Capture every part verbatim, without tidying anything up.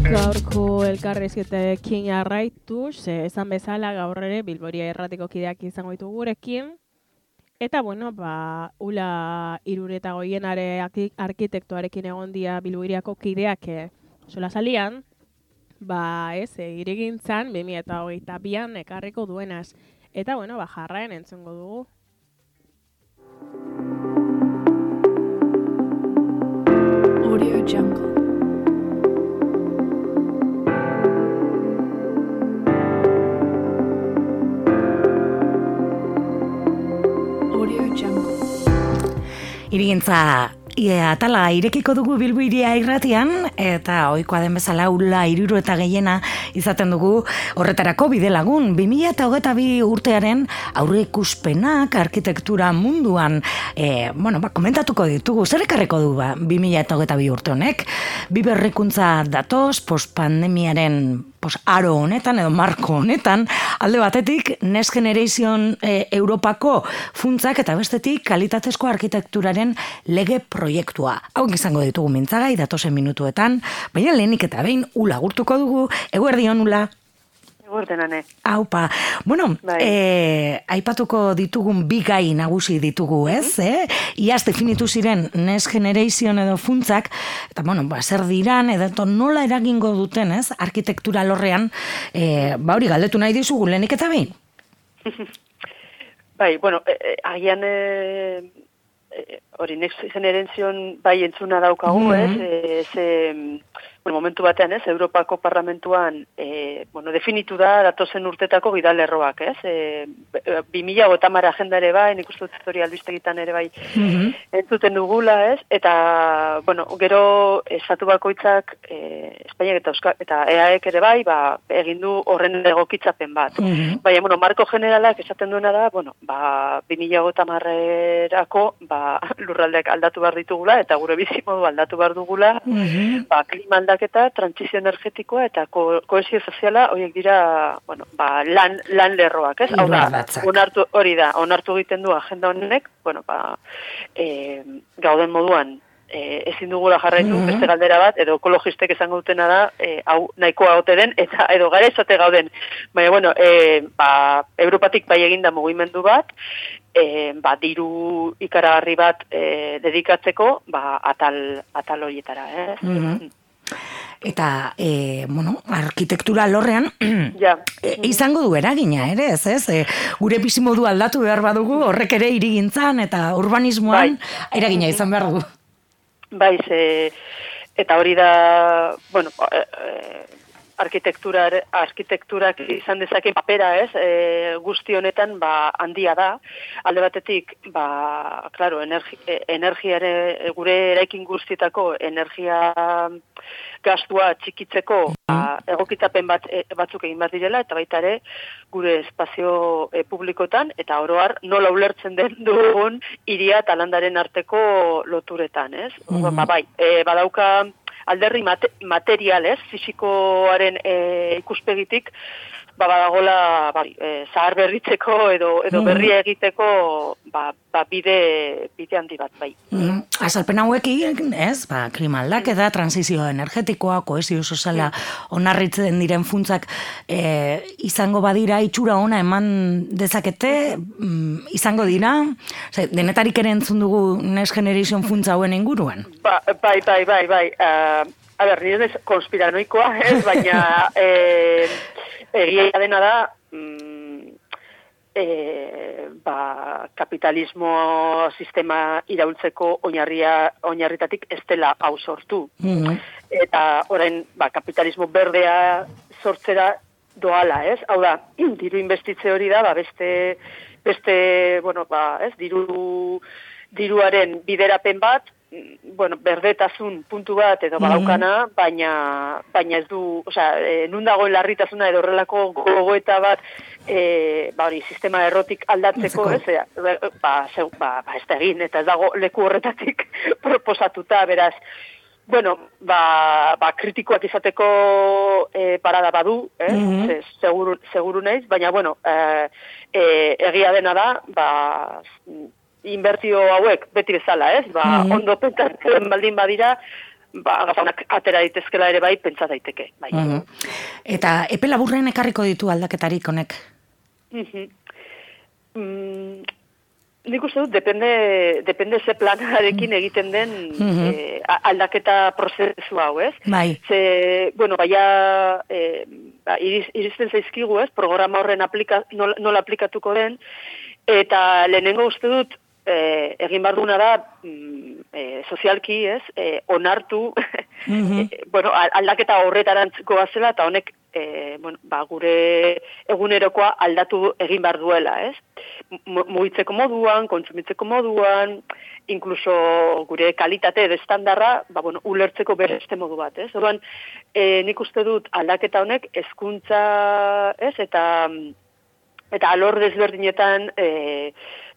Gaurko elkarrizketekin jarraitu, ze esan bezala gaur ere Bilboria Irratiko kideak izango ditu gurekin. Eta bueno, ba, ula hirureta goienare arkitektoarekin egon dia Bilboiriako kideak sola salian, ba, ez, hirigintzan bi mila hogeita bian ekarriko duenaz. Eta bueno, ba, jarraen entzungo dugu. Audio Jungle. Hirigintza atala irekiko dugu Bilboiria irratian, eta ohikoa den bezala ula hiruru eta gehiena izaten dugu horretarako bidelagun. bi mila hogeita bi urtearen aurreikuspenak arkitektura munduan, e, bueno, ba, komentatuko ditugu. Zer ekarriko du ba, bi mila hogeita bi urte honek? Bi berrikuntza datoz, postpandemiaren pos, aro honetan edo marko honetan, alde batetik Next Generation e, Europako funtzak eta bestetik kalitatezko arkitekturaren lege proiektua. Hau izango ditugu mintzagai datozen minutuetan, baina lehenik eta behin ula gurtuko dugu. Eguerdion, ula. Eguerdenane. Aupa. Bueno, bai. eh, aipatuko ditugun bi gai nagusi ditugu, ez? Mm-hmm. eh? Iaz definitu ziren Next Generation edo funtzak, eta bueno, ba, zer diran, edo nola eragingo duten, ez? Arkitektura lorrean, eh, ba hori galdetu nahi dizugu lehenik eta behin. Bai, bueno, eh, agian... Eh... hori, Next Generation bai entzuna daukagu, mm-hmm. ez, ze, bueno, momentu batean, ez, Europako Parlamentuan, e, bueno, definitu da datozen urtetako gidalerroak, ez, e, bi mila hogeita hamar agenda ere bai, nik uste dut hori albistegitan ere bai, mm-hmm. entzuten dugula, ez, eta, bueno, gero, estatu bakoitzak, e, Espainiak eta Euskal, eta E A Ek ere bai, ba, egin du horren egokitzapen bat. Mm-hmm. Baina, bueno, marko generalak esaten duena da, bueno, ba, bi mila hogeita hamarerako, ba, lurraldeak aldatu behar ditugula, eta gure bizimodu aldatu behar dugula, mm-hmm. ba, klima aldaketa, trantsizio energetikoa, eta ko kohesio soziala, horiek dira, bueno, ba, lan, lan lerroak, ez? Hau da, onartu, hori da, onartu egiten du agenda honek, bueno, ba, e, gauden moduan, E, ezin dugula jarraitu, mm-hmm. beste galdera bat, edo ekologistek esango dutena da, e, hau nahikoa ote den, eta edo gara ezote gauden. Baina, bueno, e, ba, Europatik bai eginda mugimendu bat, e, ba, diru ikaragarri bat e, dedikatzeko, ba, atal, atal horietara, eh? Mm-hmm. Eta, e, bueno, arkitektura lorrean, ja. e, izango du eragina, ere, ez, ez? E, gure bizimodu aldatu behar badugu, horrek ere hirigintzan eta urbanismoan bai. Eragina izan behar dugu. Bai, ze, eta hori da, bueno, e, e, arkitektura, arkitekturak izan dezake papera, ez, e, guzti honetan, ba, handia da, alde batetik, ba, klaro, energi, energiare, gure eraikin guztietako energia gastua txikitzeko, ba, egokitzapen bat, e, batzuk egin bat direla, eta baita ere, gure espazio e, publikotan, eta oroar nola ulertzen den dugun iria eta landaren arteko loturetan, ez? Mm-hmm. Ba, bai, e, badauka alderri mate, material, ez? Fisikoaren e, ikuspegitik, ba, badagola bai, e, zahar berritzeko edo, edo berria egiteko ba, ba, bide, bide handi bat, bai. Mm. Azalpen hauekin, ez? Ba, klima aldaketa, transizio energetikoa, kohesio soziala onarritzen diren funtzak e, izango badira itxura ona eman dezakete, mm, izango dira, Ose, denetarik ere entzun dugu Next Generation funtza hauen inguruan? Ba, bai, bai, bai, bai. Uh, a ber, nire ez konspiranoikoa, ez? Baina e, egia dena da, mm, e, ba, kapitalismo sistema iraultzeko oinarria, oinarritatik ez dela hau sortu. Mm-hmm. Eta orain, ba, kapitalismo berdea sortzera doala, ez? Hau da, diru investitze hori da, ba, beste, beste, bueno, ba, ez, diru, diruaren biderapen bat, bueno, berdetasun puntu bat edo badaukana, baina, baina ez du, osea, e, nun dagoen larritasuna edo horrelako gogoeta bat, e, ba hori, sistema errotik aldatzeko, ez, e, ba, zeu, ba, ba, ez da egin, eta ez dago leku horretatik proposatuta, beraz, bueno, ba, ba kritikoak izateko e, parada badu, eh? Mm-hmm. seguru, seguru naiz, baina, bueno, e, e, egia dena da, ba, inbertio hauek beti bezala, ez? Ba, mm-hmm. ondo pentsatzen baldin badira, ba, gauzanak atera daitezkela ere bai, pentsa daiteke. Bai. Mhm. Eta epe laburren ekarriko ditu aldaketarik honek? Mhm. Mm, nik uste dut, depende, depende ze planarekin egiten den Mhm. eh, aldaketa prozesu hau, ez? Bai. Ze, bueno, baia eh, ba, iriz, irizten zaizkigu, ez? Programa horren aplika, nola, nola aplikatuko den, eta lehenengo uste dut, eh, egin behar duguna da, mm, eh, sozialki, ez? Eh, onartu, Mhm. eh, bueno, aldaketa horretarantz goazela, eta honek E, bueno, ba, gure egunerokoa aldatu egin behar duela, ez? Mugitzeko moduan, kontsumitzeko moduan, inkluso gure kalitate edo estandarra, ba, bueno, ulertzeko beste modu bat, ez? Orduan, e, nik uste dut aldaketa honek hezkuntza, ez? Eta eta alor desberdinetan e,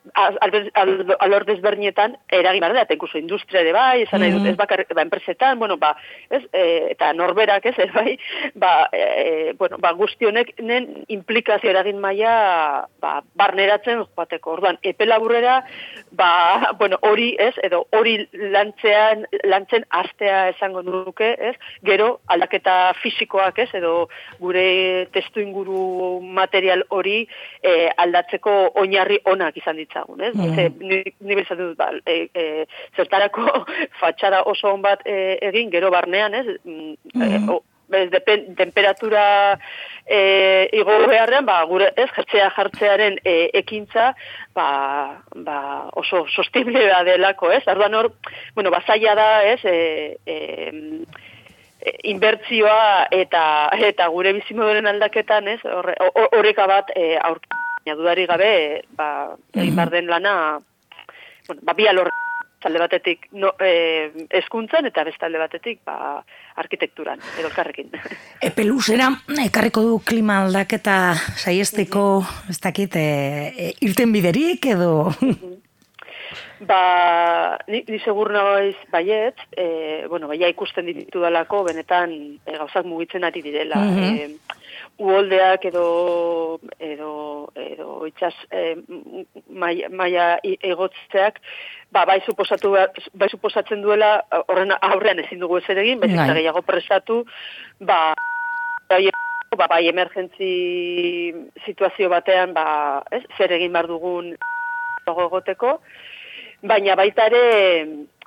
alor desberdinetan eragin behar da, eta inkluso industria ere bai, esan nahi dut, ez bakar, ba, enpresetan, bueno, ba, ez, e, eta norberak, ez, ez bai, ba, e, bueno, ba, guzti honek nen implikazio eragin maila, ba, barneratzen joateko. Orduan, epe laburrera, ba, bueno, hori, ez, edo hori lantzean, lantzen astea esango nuke, ez, gero aldaketa fisikoak, ez, edo gure testu inguru material hori e, aldatzeko oinarri onak izan ditzagun, ez? Mm. Ze, ni, ni bezatu dut, ba, e, e, zertarako fatxada oso on bat e, egin, gero barnean, ez? Mm. E, o, bez, depen, temperatura e, igo beharrean, ba, gure, ez, jertzea jartzearen e, ekintza, ba, ba, oso sostible da delako, ez? Arduan hor, bueno, bazaila da, ez, e, e, inbertzioa eta eta gure bizimoduren aldaketan, ez, horreka bat e, aurkitzen dudari gabe, ba, egin behar den lana, bueno, ba, bi alor talde batetik no, e, eskuntzan eta bestalde batetik ba, arkitekturan, edo elkarrekin. Epe luzera, ekarriko du klima aldaketa saiesteko, ez dakit, e, e, irten biderik edo... Ba, ni, ni segur naiz baiet, e, bueno, baia ikusten ditu dalako, benetan e, gauzak mugitzen ari direla. Mm-hmm. e, uholdeak edo edo edo itxas e, maia, maia egotzeak, ba, bai suposatu bai suposatzen duela horren aurrean ezin dugu ezer egin, beste eta gehiago prestatu, ba bai, ba, bai emergentzi situazio batean, ba, ez, zer egin behar dugun egoteko. Baina baita ere,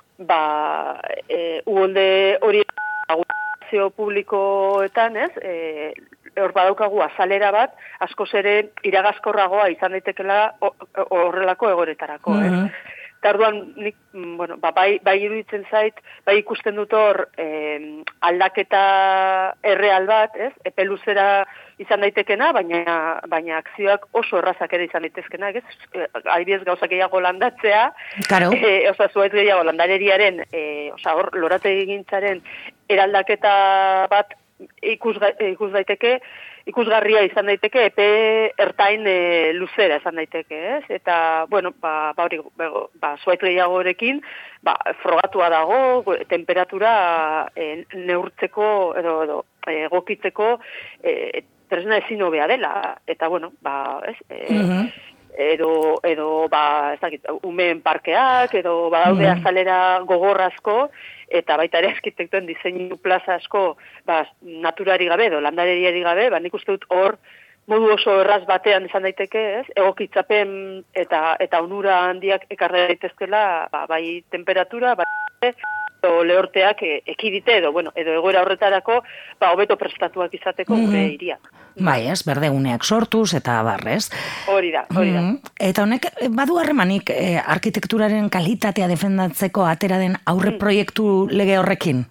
ba, e, uholde hori agutazio publikoetan, ez, e, hor badaukagu azalera bat, askoz ere iragazkorragoa izan daitekela horrelako egoretarako, mm-hmm. ez. Tarduan, nik, bueno, ba, bai, bai iruditzen zait, bai ikusten dut hor eh, aldaketa erreal bat, ez, epe luzera izan daitekena, baina, baina akzioak oso errazak ere izan daitezkenak, ez, adibidez gauzak gehiago landatzea, claro. e, oza, zuaiz gehiago landareriaren, e, oza, hor, lorate egintzaren eraldaketa bat ikus, ikus daiteke, ikusgarria izan daiteke, epe ertain e, luzera izan daiteke, ez? Eta, bueno, ba, ba hori, ba, zuaiz gehiagorekin, ba, frogatua dago, temperatura e, neurtzeko, edo, edo, egokitzeko, e, tresna ezin hobea dela, eta, bueno, ba, ez, e, mm-hmm. edo, edo, ba, ez dakit, umeen parkeak, edo, ba, daude mm-hmm. azalera gogorrazko, eta baita ere arkitektuen diseinu plaza asko, ba, naturari gabe, edo landareriari gabe, ba, nik uste dut hor, modu oso erraz batean izan daiteke, ez? Egokitzapen eta, eta onura handiak ekarri daitezkela, ba, bai temperatura, bai, edo lehorteak ekidite, edo, bueno, edo egoera horretarako, ba, hobeto prestatuak izateko gure mm-hmm. iriak. Bai, ez, berdeguneak sortuz eta barrez. Hori da, hori da. Mm-hmm. Eta honek, badu harremanik eh, arkitekturaren kalitatea defendatzeko atera den aurre proiektu lege horrekin?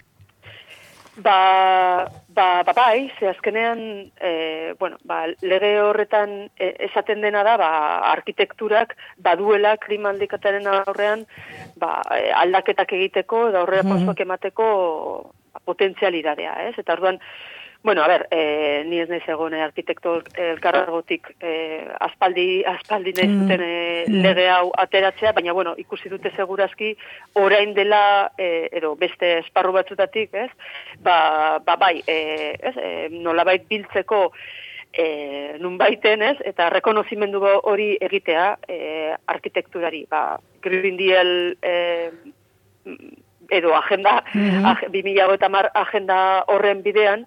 Ba, ba, ba bai, ze azkenean, e, bueno, ba, lege horretan e, esaten dena da, ba, arkitekturak baduela klima aldaketaren aurrean, ba, aldaketak egiteko, edo aurrera pausoak emateko potentzialidadea, ez? Eta orduan, bueno, a ber, eh, ni ez naiz egon arkitekto elkargotik eh, aspaldi, aspaldi nahi zuten eh, lege hau ateratzea, baina, bueno, ikusi dute segurazki orain dela, eh, edo beste esparru batzutatik, ez? Ba, ba bai, eh, ez? Eh, nolabait biltzeko eh, nunbaiten, ez? Eta rekonozimendu hori egitea eh, arkitekturari, ba, Green Deal eh, edo agenda, Mhm. ag, bi mila hogeita hamar agenda horren bidean,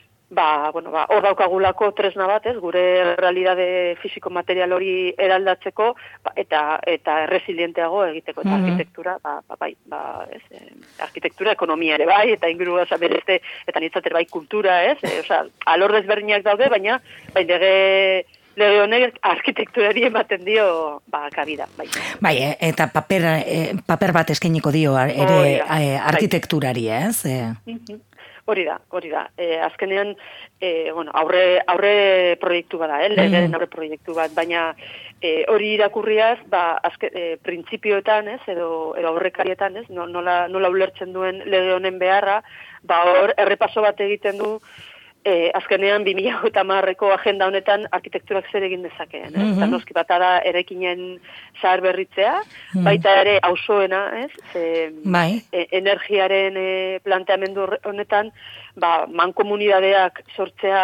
ba, bueno, ba, hor daukagulako tresna bat, ez, gure realidade fisiko-material hori eraldatzeko, ba, eta eta resilienteago egiteko, eta Mhm. arkitektura, ba, ba, bai, ba, ez, eh, arkitektura, ekonomia ere bai, eta inguru gauza berezte, eta nitzater bai kultura, ez, e, osea, alor desberdinak daude, baina, bai, lege, lege honek arkitekturari ematen dio, ba, kabida, bai. Bai, e, eta paper, e, paper bat eskainiko dio a- ere Hori da, e, bai. arkitekturari, ez? E, Mhm. Hori da, hori da. E, azkenean, e, bueno, aurre, aurre proiektu bada, eh? Legeren aurre proiektu bat, baina e, hori irakurriaz, ba, azke, e, printzipioetan, ez, edo, edo aurrekarietan, ez, no- nola, nola ulertzen duen lege honen beharra, ba, hor, errepaso bat egiten du, E, azkenean bi mila hogeita hamarreko agenda honetan arkitekturak zer egin dezakeen, ez? Eta noski bata da erekinen zahar berritzea, baita ere auzoena, ez? Ze, bai. e, energiaren e, planteamendu horre- honetan, ba, mankomunidadeak sortzea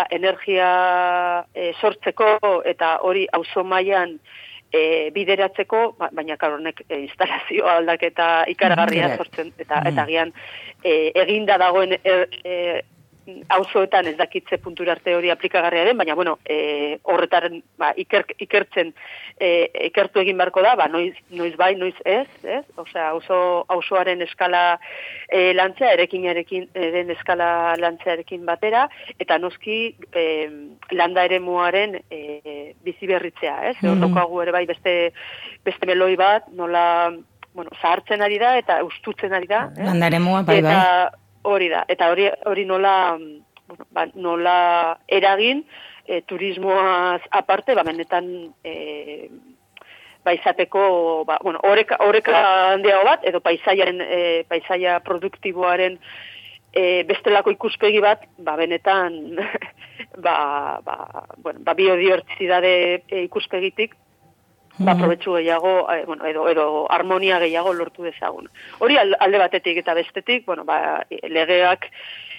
energia e, sortzeko eta hori auzo mailan e, bideratzeko, ba, baina karo honek e, instalazio aldaketa ikaragarria Mhm. sortzen, eta, eta gian e, eginda dagoen er, e, auzoetan ez dakitze puntura arte hori aplikagarria den, baina bueno, e, horretaren ba, iker, ikertzen e, ikertu egin beharko da, ba, noiz, noiz bai, noiz ez, ez? Osea, auzo auzoaren eskala e, lantzea, erekinarekin den eskala lantzearekin batera, eta noski e, landa eremuaren e, bizi berritzea, ez? Hor Mhm. daukagu ere bai beste beste meloi bat, nola bueno, zahartzen ari da eta ustutzen ari da, ez? Landaremua, bai, bai. Eta hori da, eta hori hori nola, bueno, ba, nola eragin e, turismoaz aparte, ba, benetan e, ba, izateko, ba, bueno, oreka, oreka handiago bat, edo paisaiaren, e, paisaia produktiboaren e, bestelako ikuspegi bat, ba, benetan, ba, ba, bueno, ba, biodibertsitate e, ikuspegitik, ba, aprobetxu gehiago, eh, bueno, edo, edo harmonia gehiago lortu dezagun. Hori alde batetik eta bestetik, bueno, ba, legeak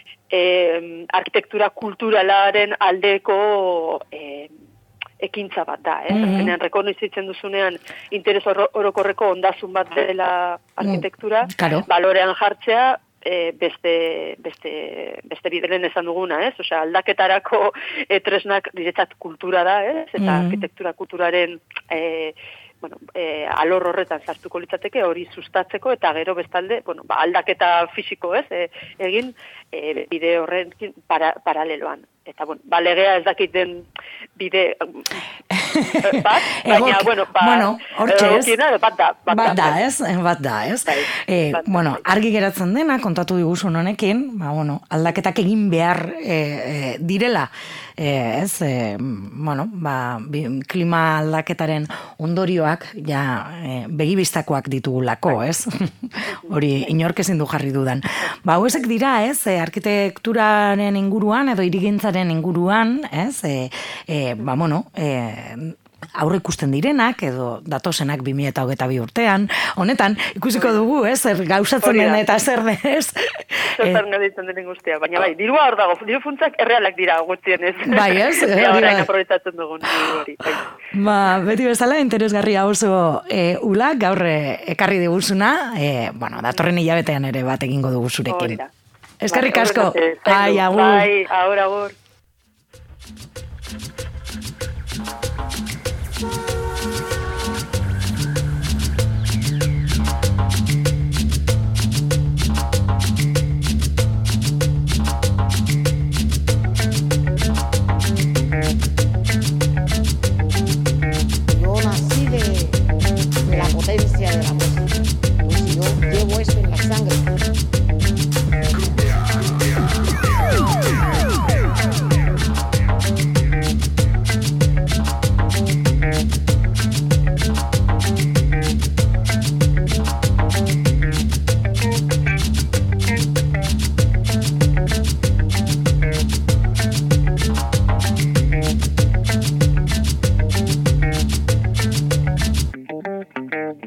eh, arkitektura kulturalaren aldeko eh, ekintza bat da, eh? Mhm. Azkenean rekonozitzen duzunean interes oro- orokorreko ondasun bat dela arkitektura, Claro. balorean jartzea, e, beste, beste, beste bideren esan duguna, ez? Osea, aldaketarako e, tresnak niretzat kultura da, ez? Eta Mhm. arkitektura kulturaren e, bueno, e, alor horretan sartuko litzateke hori sustatzeko eta gero bestalde, bueno, ba, aldaketa fisiko, ez? E, egin e, bide horrekin para, paraleloan. Eta, bueno, ba, legea ez dakit den bide bat, baina, Egok- bueno, ba, bueno, hortxe ez. egokiena bat da. Bat da, ez? Bat da, ez? Bai, Eh, bat da, bueno, bai. argi geratzen dena, kontatu diguzun honekin, ba, bueno, aldaketak egin behar e, e, direla, e, ez? E, bueno, ba, bi, klima aldaketaren ondorioak, ja, e, begibistakoak ditugulako, ez? Hori, inork ezin du jarri dudan. Ba, hauesek dira, ez? E, arkitekturaren inguruan, edo hirigintzaren inguruan, ez? E, e, ba, bueno, e, aurre ikusten direnak, edo datosenak bi mila hogeita bi urtean. Honetan, ikusiko dugu, ez? Zer gauzatzen Hori da. den eta zer ez? Zertan gaditzen denen guztia, baina bai, dirua hor dago, diru funtzak errealak dira gutxienez. Bai, ez? Eta Hori orain bai. aprobetsatzen dugun diru hori. Bai. Ba, beti bezala, interesgarria oso e, ula, gaur e, ekarri diguzuna, e, bueno, datorren hilabetean ere bat egingo dugu Hori zurekin. da. Eskerrik Bai, asko. horrela, eh, zaindu. Ai, agur. Bai, agur, agur.